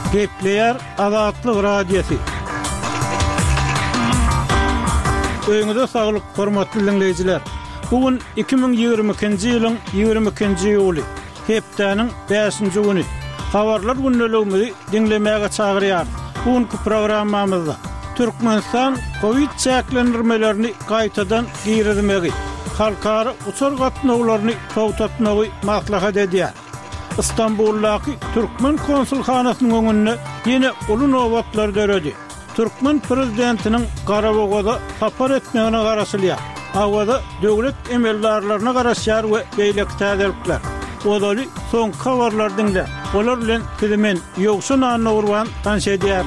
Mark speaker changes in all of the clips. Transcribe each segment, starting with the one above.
Speaker 1: Gepleyer Azatlyk Radiosu. Öňüňizde saglyk, hormatly dinleyijiler. Bugün 2022-nji ýylyň 22-nji ýuly, hepdeniň 5-nji güni. Habarlar günneligimizi dinlemäge çagyrýar. Bugünkü programmamyzda Türkmenistan Covid çäklendirmelerini gaýtadan giýirmegi, halkara uçur gatnawlaryny tawtatmagy maslahat edýär. İstanbul'daki Türkmen konsulxanasynyň öňünde ýene uly nowatlar döredi. Türkmen prezidentiniň Garabogada tapar etmegine garaşylýar. Awada döwlet emeldarlaryna garaşýar we beýleki täzelikler. Odaly soň habarlar dinle. Olar bilen tilemen ýoksa nany urwan tanşedýär.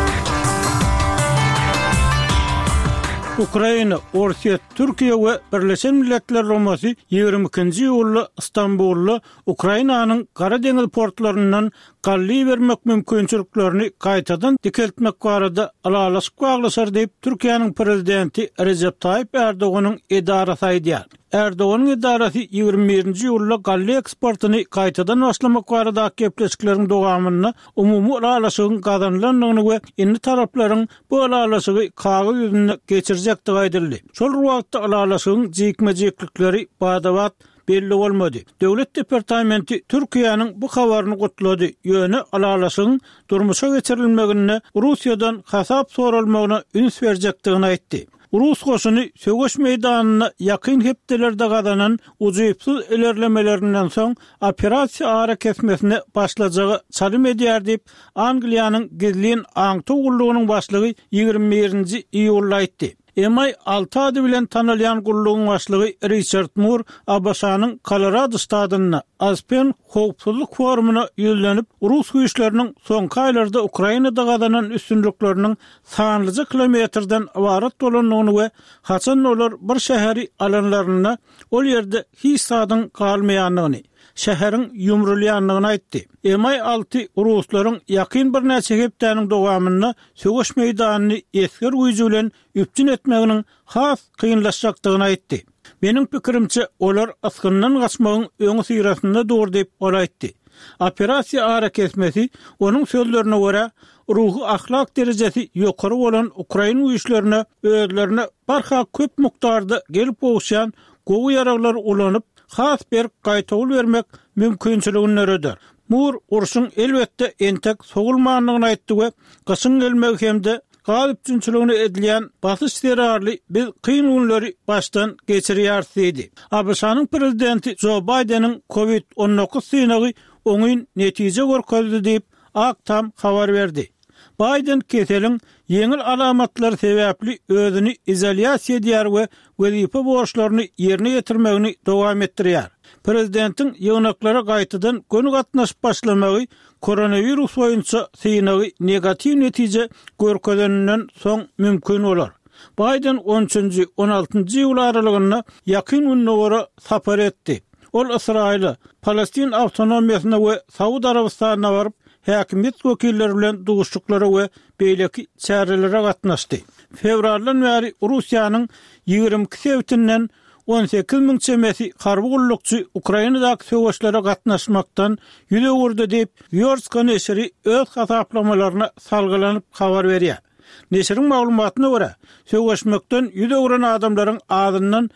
Speaker 1: Ukraina, Orsiýa, Türkiýe we Birleşen Milletler Romasy 22-nji ýylda İstanbulda Ukrainanyň Gara deňiz portlaryndan gally bermek mümkinçiliklerini gaýtadan dikeltmek barada alalaşyk baglaşar diýip Türkiýanyň prezidenti Recep Tayyip Erdoğanyň edarasy aýdýar. Erdoğanyň edarasy 21-nji ýylda gally eksportyny gaýtadan başlamak barada gepleşikleriň dowamyny umumy alalaşygyň gazanylanyny we indi taraplaryň bu alalaşygy kagy ýüzüne geçirjekdi gaýdyldy. Şol wagtda alalaşygyň jekme-jeklikleri badabat belli olmadı. Döwlet departamenti Türkiýanyň bu habaryny gutlady. Ýöne alalaşygyň durmuşa geçirilmegine Russiýadan hasap sorulmagyna üns berjekdigini aýtdy. Rus goşuny söwüş meýdanyna ýakyn hepdelerde gazanan uzypsyz ilerlemelerinden soň operasiýa ara kesmesine başlajagy çalym edýär diýip Angliýanyň gizlin aňty gullugynyň başlygy 21-nji iýulda aýtdy. MI 6 ady bilen tanylýan gullugyň başlygy Richard Moore Abasanyň Colorado ştatyna Aspen howpsuzlyk forumuna ýüzlenip Rus güýçleriniň soňky aýlarda Ukrainada gazanan üstünlikleriniň sanlyca kilometrden ibaret bolanyny we haçan olar bir şäheri alanlaryna ol ýerde hiç sadyň galmaýanyny, şäheriň ýumrulýanyny aýtdy. MI6 Ruslaryň ýakyn bir näçe hepdeniň dowamyna söwüş meýdanyny esker güýji bilen üpçün etmeginiň has kynlaşjakdygyny aýtdy. Benim pikirimçe olar askyndan gaçmagyň öňü syrasynda dur diýip aýtdy. Operasiýa ara kesmesi onuň sözlerine görä ruhy ahlak derejesi ýokary bolan Ukraina güýçlerine özlerine barha köp mukdarda gelip bolşan gowy ýaraglar ulanyp has bir gaýtawl bermek mümkinçiligini öredir. Mur urşun elbetde entek sogulmanyny aýtdy we gaçyň gelmek hemde galypçynçylygyny edilýän basyş terörli biz kyn günleri baştan geçirýär diýdi. Abşanyň prezidenti Joe Biden'in Covid-19 synagy oňyn netije görkezdi diýip aktam habar berdi. Biden keseliň yeňil alamatlary sebäpli özüni izolýasiýa edýär we wezipe borçlaryny ýerine ýetirmegini dowam etdirýär. Prezidentiň ýygnaklara gaýtadan gönü gatnaşyp başlamagy koronavirus boýunça synagy negativ netije görkezeninden soň mümkin bolar. Biden 13-nji 16-njy ýyl aralygyna ýakyn günlere sapar etdi. Ol Israýla, Palestin awtonomiýasyna we Saudi Arabistanyna baryp häkimet wekilleri bilen duguşdyklary we beýleki çärelere gatnaşdy. Fevraldan bäri Russiýanyň 22 sebätinden 18.000 çemesi harby gullukçy Ukrainadaky söwüşlere gatnaşmakdan ýüze urdy diýip Ýorska neşri öz hasaplamalarına salgylanyp habar berýär. Neşriň maglumatyna görä, söwüşmekden ýüze uran adamlaryň adyndan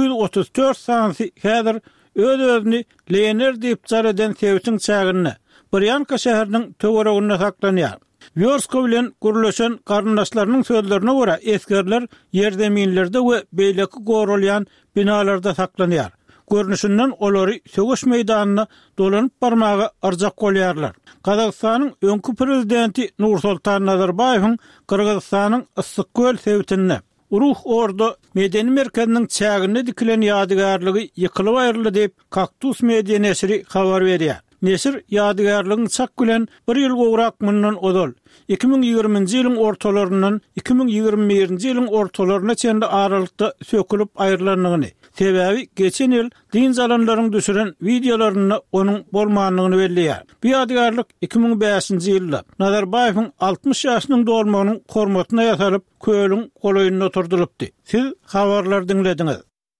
Speaker 1: 234 sanaty häzir öz-özüni leýener diýip jar eden sebätiň çägine Bryanka şäheriniň töwereginde saklanýar. Ýorska bilen gürleşen garyndaşlarynyň sözlerine görä eskerler ýerdeminlerde we beýleki gorulýan binalarda saklanýar. Görnüşinden olary söwüş meýdanyna dolanyp barmagy arjak bolýarlar. Kazakstanyň öňkü prezidenti Nursultan Nazarbayewiň Kyrgyzstanyň Issykgöl sebätine Uruh ordu medeni merkeziniň çägine dikilen ýadygarlygy ýykylyp aýryldy diýip Kaktus media neşri habar berýär. Neşir ýadygarlygyň çak bilen bir ýyl gowrak mundan odol. 2020-nji ýylyň ortalaryndan 2021-nji ýylyň ortalaryna çenli aralykda sökülip aýrylanyny, sebäbi geçen ýyl din zalanlaryň düşüren videolaryny onuň bolmanyny belliýär. Bu ýadygarlyk 2005-nji ýylda Nazarbayewiň 60 ýaşynyň dolmagynyň hormatyna ýasalyp köýüň golaýyna oturdurupdy. Siz habarlar dinlediňiz.